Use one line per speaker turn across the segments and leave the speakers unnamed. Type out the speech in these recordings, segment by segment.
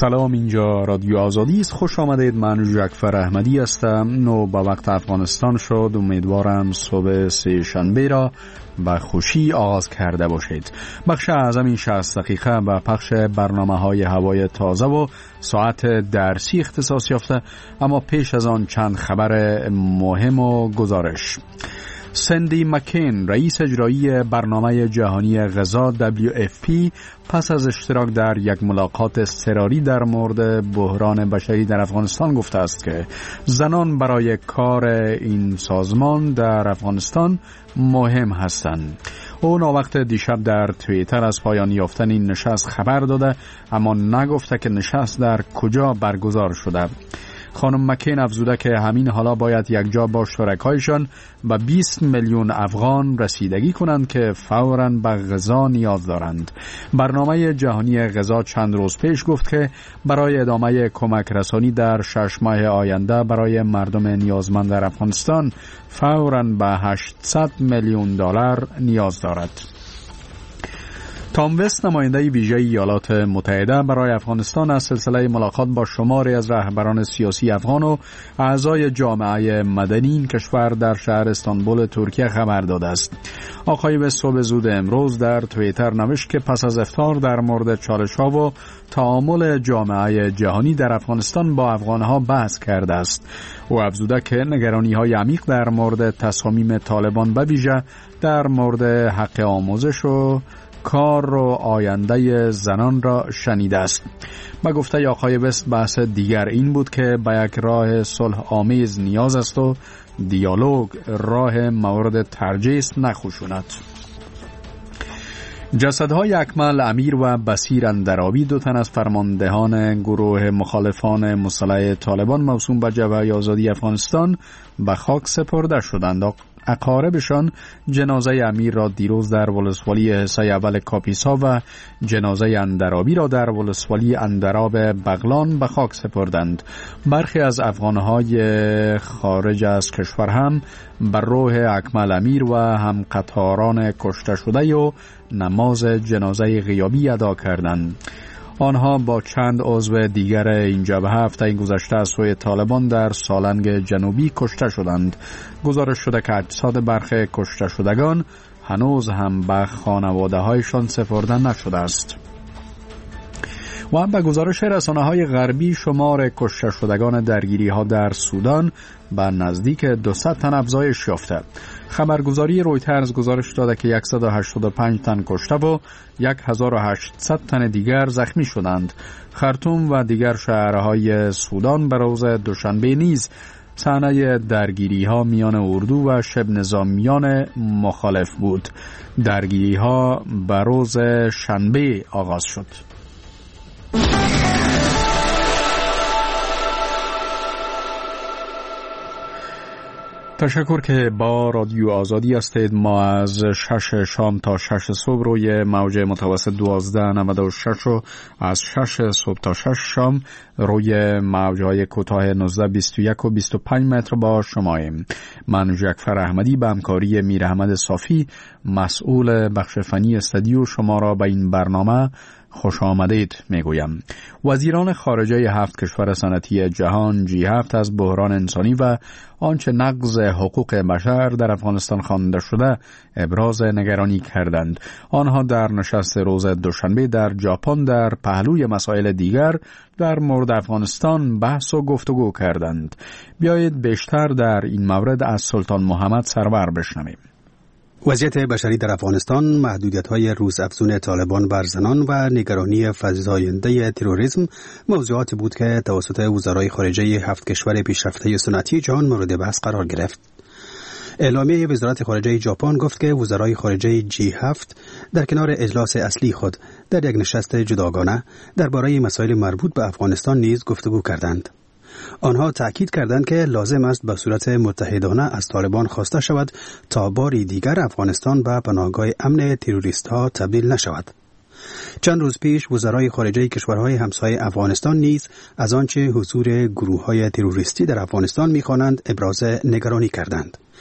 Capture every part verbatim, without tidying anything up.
سلام، اینجا رادیو آزادی است. خوش آمدید. من جعفر احمدی هستم. نو با وقت افغانستان شد. امیدوارم صبح سه شنبه را با خوشی آغاز کرده باشید. بخش اعظم این شصت دقیقه و پخش برنامه های هوای تازه و ساعت درسی اختصاص یافته، اما پیش از آن چند خبر مهم و گزارش. سندی مکین، رئیس اجرایی برنامه جهانی غذا دبلیو اف پی، پس از اشتراک در یک ملاقات اضطراری در مورد بحران بشری در افغانستان گفته است که زنان برای کار این سازمان در افغانستان مهم هستند. او ناوقت دیشب در توییتر از پایان یافتن این نشست خبر داده، اما نگفته که نشست در کجا برگزار شده. خانم مکین افزوده که همین حالا باید یک جا با شرکایشان و بیست میلیون افغان رسیدگی کنند که فوراً به غذا نیاز دارند. برنامه جهانی غذا چند روز پیش گفت که برای ادامه کمک رسانی در شش ماه آینده برای مردم نیازمند در افغانستان فوراً به هشتصد میلیون دلار نیاز دارد. تام وست، نماینده ویژه ایالات متحده برای افغانستان، از سلسله ملاقات با شماری از رهبران سیاسی افغان و اعضای جامعه مدنی این کشور در شهر استانبول ترکیه خبر داده است. آقای وست صبح زود امروز در توییتر نوشت که پس از افطار در مورد چالش‌ها و تعامل جامعه جهانی در افغانستان با افغان‌ها بحث کرده است. او افزوده که نگرانی‌های عمیق در مورد تصامیم طالبان به ویژه در مورد حق آموزش و کار و آینده زنان را شنیده است. با گفته آقای وست، بحث دیگر این بود که به یک راه صلح آمیز نیاز است و دیالوگ راه مورد ترجیح است، نه خشونت. جسدهای اکمل امیر و بصیر اندرابی، دو تن از فرماندهان گروه مخالفان مسلح طالبان موسوم به جبهه آزادی افغانستان، به خاک سپرده شدند. اقاربشان جنازه امیر را دیروز در ولسوالی حصه اول کاپیسا و جنازه اندرابی را در ولسوالی اندراب بغلان به خاک سپردند. برخی از افغانهای خارج از کشور هم بر روح اکمل امیر و هم قطاران کشته شده و نماز جنازه غیابی ادا کردند. آنها با چند عضو دیگر این جبهه هفته گذشته از سوی طالبان در سالنگ جنوبی کشته شدند. گزارش شده که اجساد برخی کشته شدگان هنوز هم به خانواده هایشان سپرده نشده است. و به گزارش رسانه‌های غربی، شمار کشته شدگان درگیری‌ها در سودان به نزدیک دویست تن افزایش یافته. خبرگزاری رویترز گزارش داده که صد و هشتاد و پنج تن کشته و هزار و هشتصد تن دیگر زخمی شدند. خرطوم و دیگر شهرهای سودان به روز دوشنبه نیز صحنه درگیری‌ها میان اردو و شبه نظامیان مخالف بود. درگیری‌ها به روز شنبه آغاز شد. تشکر که با رادیو آزادی هستید. ما از شش شام تا شش صبح روی موج متوسط دوازده نود و شش و از شش صبح تا شش شام روی موجهای کوتاه نوزده بیست و یک و بیست و پنج متر با شماییم. من جعفر احمدی به همکاری میر احمد صافی، مسئول بخش فنی استودیو، شما را به این برنامه خوش آمدید میگویم. وزیران خارجه هفت کشور صنعتی جهان جی هفت از بحران انسانی و آنچه نقض حقوق بشر در افغانستان خوانده شده ابراز نگرانی کردند. آنها در نشست روز دوشنبه در ژاپن در پهلوی مسائل دیگر در مورد افغانستان بحث و گفتگو کردند. بیایید بیشتر در این مورد از سلطان محمد سرور بشنویم.
وضعیت بشری در افغانستان، محدودیت‌های روزافزون طالبان بر زنان و نگرانی فزاینده تروریسم موضوعاتی بود که توسط وزرای خارجه هفت کشور پیشرفته صنعتی جهان مورد بحث قرار گرفت. اعلامیه وزارت خارجه ژاپن گفت که وزرای خارجه جی هفت در کنار اجلاس اصلی خود در یک نشست جداگانه درباره مسائل مربوط به افغانستان نیز گفتگو کردند. آنها تأکید کردند که لازم است به صورت متحدانه از طالبان خواسته شود تا باری دیگر افغانستان به پناهگاه امن تروریست ها تبدیل نشود. چند روز پیش وزرای خارجه کشورهای همسایه افغانستان نیز از آنچه حضور گروه‌های تروریستی در افغانستان می‌خوانند ابراز نگرانی کردند.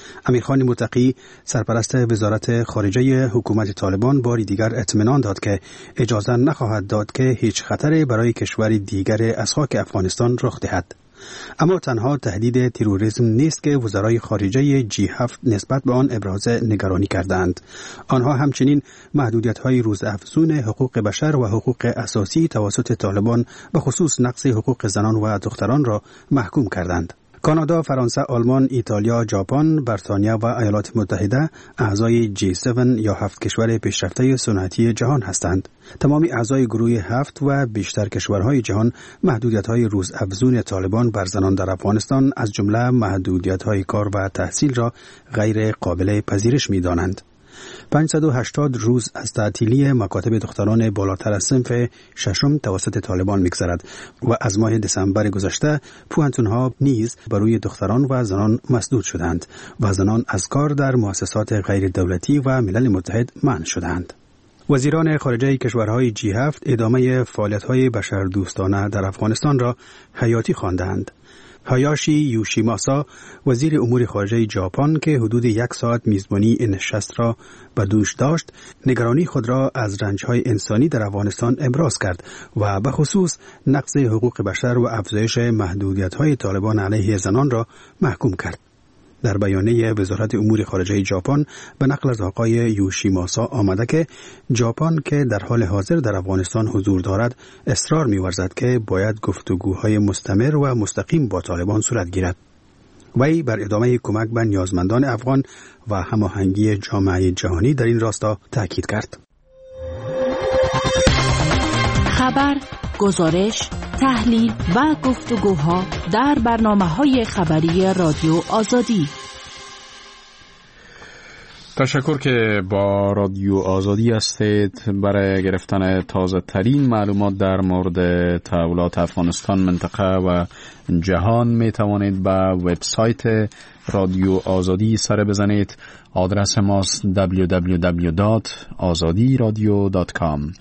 امیرخان متقی سرپرست وزارت خارجه حکومت طالبان باری دیگر اطمینان داد که اجازه نخواهد داد که هیچ خطری برای کشور دیگر از خاک افغانستان رخ دهد. اما تنها تهدید تروریسم نیست که وزرای خارجه جی هفت نسبت به آن ابراز نگرانی کردند. آنها همچنین محدودیت‌های روزافزون حقوق بشر و حقوق اساسی توسط طالبان به خصوص نقض حقوق زنان و دختران را محکوم کردند. کانادا، فرانسه، آلمان، ایتالیا، ژاپن، بریتانیا و ایالات متحده اعضای جی هفت یا هفت کشور پیشرفته صنعتی جهان هستند. تمام اعضای گروه هفت و بیشتر کشورهای جهان محدودیت‌های روزافزون طالبان بر زنان در افغانستان از جمله محدودیت‌های کار و تحصیل را غیر قابل پذیرش می‌دانند. پانصد و هشتاد روز از تعطیلی مکاتب دختران بالاتر از صنف ششم توسط طالبان می‌گذرد و از ماه دسامبر گذشته پوهنتون‌ها نیز برای دختران و زنان مسدود شدند و زنان از کار در مؤسسات غیر دولتی و ملل متحد منع شدند. وزیران خارجه کشورهای جی هفت ادامه فعالیت‌های بشردوستانه در افغانستان را حیاتی خواندند. هایاشی یوشیماسا وزیر امور خارجه ژاپن که حدود یک ساعت میزبانی این نشست را به دوش داشت، نگرانی خود را از رنج‌های انسانی در افغانستان ابراز کرد و به خصوص نقض حقوق بشر و افزایش محدودیت‌های طالبان علیه زنان را محکوم کرد. در بیانیه وزارت امور خارجه ژاپن به نقل از آقای یوشیماسا آمده که ژاپن که در حال حاضر در افغانستان حضور دارد اصرار می‌ورزد که باید گفتگوهای مستمر و مستقیم با طالبان صورت گیرد. وی بر ادامه کمک به نیازمندان افغان و هماهنگی جامعه جهانی در این راستا تاکید کرد.
خبر، گزارش، تحلیل و گفتگوها در برنامه‌های خبری رادیو آزادی.
تشکر که با رادیو آزادی هستید. برای گرفتن تازه ترین معلومات در مورد تحولات افغانستان، منطقه و جهان می توانید به وبسایت رادیو آزادی سر بزنید. آدرس ماست دبلیو دبلیو دبلیو دات آزادی رادیو دات کام.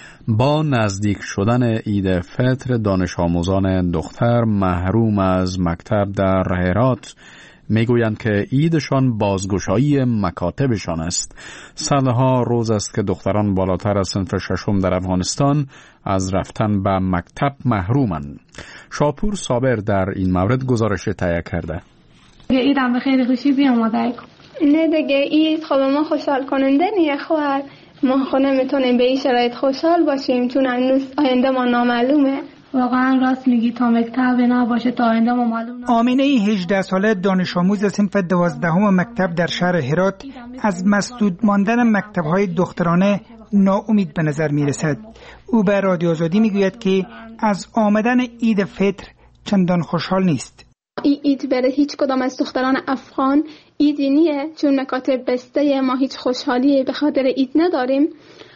با نزدیک شدن عید فطر، دانش آموزان دختر محروم از مکتب در هرات میگویند که عیدشان بازگشایی مکاتبشان است. صدها روز است که دختران بالاتر از صنف ششم در افغانستان از رفتن به مکتب محرومند. شاپور صابر در این مورد گزارش تهیه کرده.
عیدم به خیلی خوشی بیاماده.
نه دیگه عید خب ما خوشحال کننده نیه خواهر. ما خود نمیتونیم به این شرایط خوشحال باشیم چون هنوز آینده ما نامعلومه.
واقعا راست میگی، تا مکتب نباشه تا آینده ما معلوم نباشه.
آمینه هجده ساله دانش آموز صنف دوازدهم مکتب در شهر هرات از مسدود ماندن مکتب‌های دخترانه ناامید به نظر میرسد. او به رادیو آزادی میگوید که از آمدن عید فطر چندان خوشحال نیست.
این عید برای هیچ کدام از دختران افغان عیدی نیه چون مکاتب بسته، ما هیچ خوشحالی به خاطر عید نداریم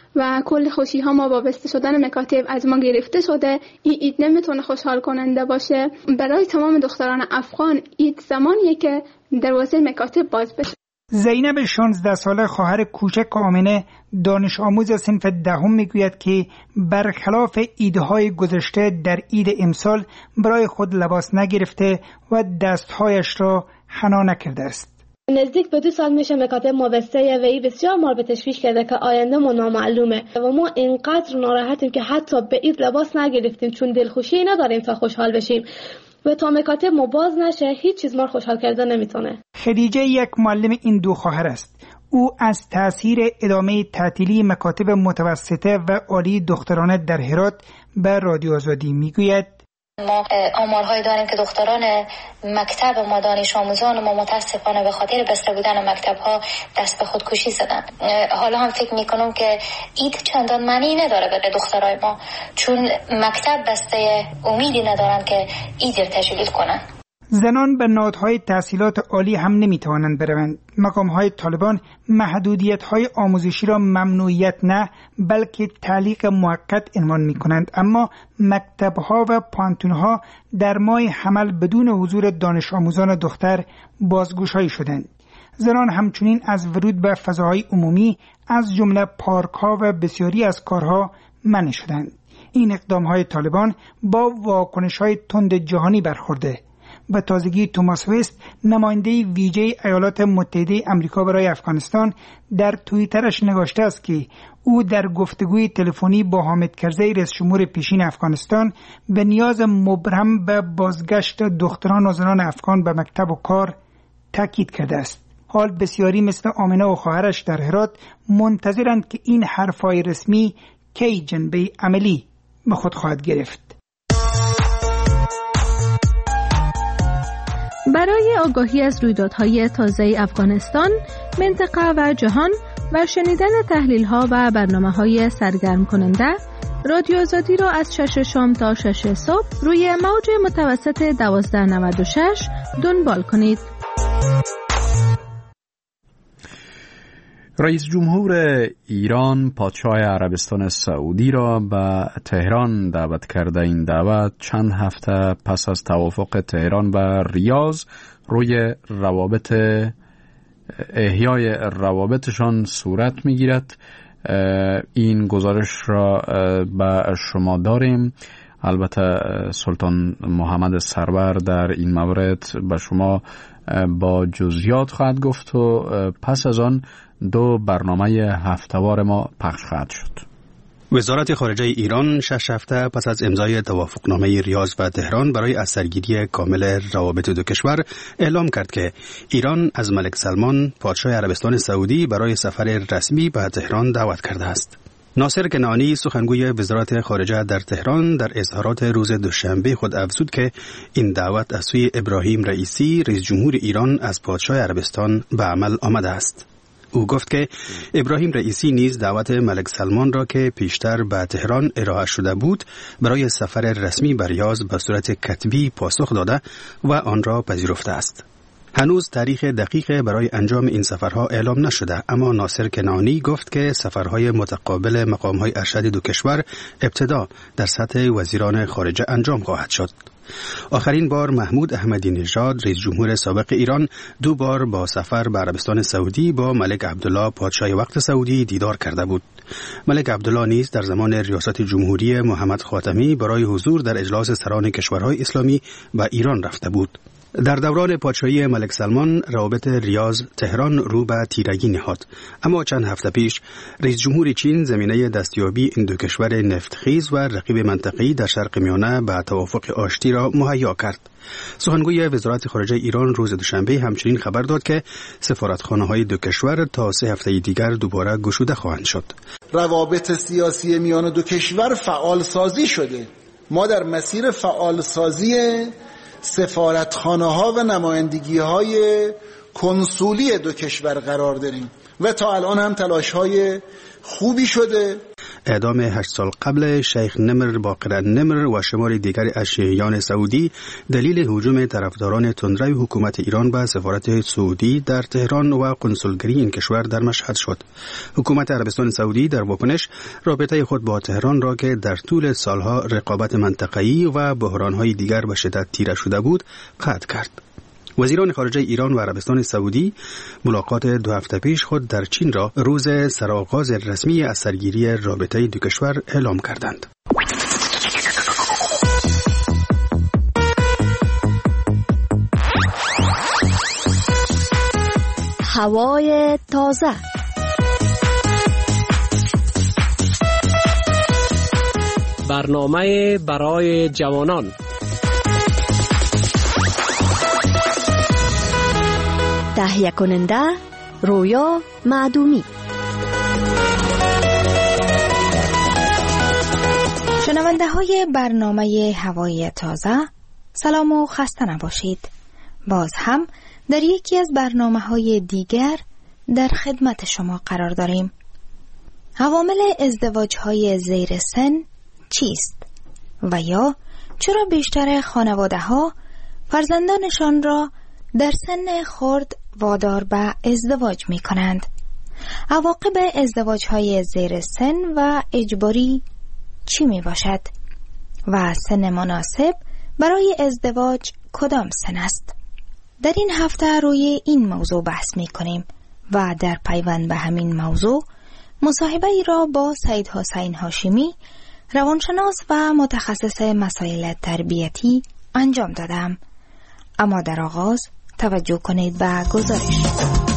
و کل خوشی ها ما با بسته شدن مکاتب از ما گرفته شده. این عید نمیتونه خوشحال کننده باشه. برای تمام دختران افغان عید زمانیه که دروازه مکاتب باز بشه.
زینب شانزده ساله خواهر کوچک آمنه دانش آموز صنف دهم میگوید که برخلاف عیدهای گذشته در عید امسال برای خود لباس نگرفته و دستهایش را حنا نکرده است.
نزدیک به دو سال میشه مکاتب ما بسته و این بسیار ما رو به تشویش کرده که آینده ما نامعلومه و ما اینقدر ناراحتیم که حتی به عید لباس نگرفتیم چون دلخوشی نداریم تا خوشحال بشیم و تا مکاتب ما باز نشه هیچ چیز ما رو خوشحال کرده نمیتونه.
خدیجه یک معلم این دو خواهر است. او از تأثیر ادامه تعطیلی مکاتب متوسطه و عالی دخترانه در هرات به رادیو آزادی میگوید
ما آمارهایی داریم که دختران مکتب ما، دانش آموزان ما متاسفانه به خاطر بسته بودن مکتب‌ها دست به خودکشی زدن. حالا هم فکر میکنم که عید چندان معنی نداره برای دخترای ما چون مکتب بسته امیدی ندارن که عید رو تجلیل کنن.
زنان به نهادهای تحصیلات عالی هم نمیتوانند بروند. مقامهای طالبان محدودیت‌های آموزشی را ممنوعیت نه بلکه تعلیق موقت عنوان می‌کنند، اما مکتب‌ها و پانتون‌ها در ماه حمل بدون حضور دانش آموزان دختر بازگشایی شدند. زنان همچنین از ورود به فضاهای عمومی از جمله پارک‌ها و بسیاری از کارها منع شدند. این اقدام‌های طالبان با واکنش‌های تند جهانی برخورده. به تازگی توماس وست، نماینده ویژه ایالات متحده آمریکا برای افغانستان، در توییترش نوشته است که او در گفتگوی تلفنی با حامد کرزی رئیس جمهور پیشین افغانستان به نیاز مبرم به بازگشت دختران و زنان افغان به مکتب و کار تاکید کرده است. حال بسیاری مثل آمنه و خواهرش در هرات منتظرند که این حرفای رسمی کی جنبه عملی به خود خواهد گرفت.
برای آگاهی از رویدادهای تازه افغانستان، منطقه و جهان و شنیدن تحلیل‌ها و برنامه‌های سرگرم کننده، رادیو آزادی را از شش شام تا شش صبح روی موج متوسط دوازده نود و شش دنبال کنید.
رئیس جمهور ایران پادشاه عربستان سعودی را به تهران دعوت کرده. این دعوت چند هفته پس از توافق تهران و ریاض روی روابط احیای روابطشان صورت می‌گیرد. این گزارش را به شما داریم. البته سلطان محمد سرور در این مورد به شما با جزئیات خواهد گفت و پس از آن دو برنامه هفته‌وار ما پخش خواهد شد.
وزارت خارجه ایران شش هفته پس از امضای توافقنامه ریاض و تهران برای از سرگیری کامل روابط دو کشور اعلام کرد که ایران از ملک سلمان پادشاه عربستان سعودی برای سفر رسمی به تهران دعوت کرده است. ناصر کنعانی سخنگوی وزارت خارجه در تهران در اظهارات روز دوشنبه خود افزود که این دعوت از سوی ابراهیم رئیسی رئیس جمهور ایران از پادشاه عربستان به عمل آمده است. او گفت که ابراهیم رئیسی نیز دعوت ملک سلمان را که پیشتر به تهران ارائه شده بود برای سفر رسمی به ریاض به صورت کتبی پاسخ داده و آن را پذیرفته است. هنوز تاریخ دقیق برای انجام این سفرها اعلام نشده، اما ناصر کنعانی گفت که سفرهای متقابل مقامهای ارشد دو کشور ابتدا در سطح وزیران خارجه انجام خواهد شد. آخرین بار محمود احمدی نژاد رئیس جمهور سابق ایران دو بار با سفر به عربستان سعودی با ملک عبدالله پادشاه وقت سعودی دیدار کرده بود. ملک عبدالله نیز در زمان ریاست جمهوری محمد خاتمی برای حضور در اجلاس سران کشورهای اسلامی به ایران رفته بود. در دوران پادشاهی ملک سلمان روابط ریاض تهران رو به تیرگی نهاد، اما چند هفته پیش رئیس جمهور چین زمینه دستیابی این دو کشور نفتخیز و رقیب منطقه‌ای در شرق میانه به توافق آشتی را مهیا کرد. سخنگوی وزارت خارجه ایران روز دوشنبه همچنین خبر داد که سفارتخانه‌های دو کشور تا سه هفته دیگر دوباره گشوده خواهند شد.
روابط سیاسی میان دو کشور فعال سازی شده. ما در مسیر فعال سازی سفارتخانه‌ها و نمایندگی‌های کنسولی دو کشور قرار داریم و تا الان هم تلاش‌های خوبی شده.
اعدام هشت سال قبل شیخ نمر باقر نمر و شمار دیگر از شیعیان سعودی دلیل هجوم طرفداران تندروی حکومت ایران به سفارت سعودی در تهران و قنسولگری این کشور در مشهد شد. حکومت عربستان سعودی در واکنش رابطه خود با تهران را که در طول سالها رقابت منطقه‌ای و بحران‌های دیگر به شدت تیره شده بود قطع کرد. وزیران خارجه ایران و عربستان سعودی ملاقات دو هفته پیش خود در چین را روز سرآغاز رسمی از سرگیری رابطه دو کشور اعلام کردند.
هوای تازه.
برنامه برای جوانان.
تهیه کننده رویا معدومی.
شنونده های برنامه هوای تازه، سلام و خسته نباشید. باز هم در یکی از برنامه های دیگر در خدمت شما قرار داریم. عوامل ازدواج های زیر سن چیست؟ و یا چرا بیشتر خانواده ها فرزندانشان را در سن خرد وادار به ازدواج می کنند؟ عواقب ازدواج های زیر سن و اجباری چی می باشد؟ و سن مناسب برای ازدواج کدام سن است؟ در این هفته روی این موضوع بحث می کنیم و در پیوند به همین موضوع مصاحبه ای را با سید حسین هاشمی، روانشناس و متخصص مسائل تربیتی انجام دادم. اما در آغاز توجه کنید به گزارش.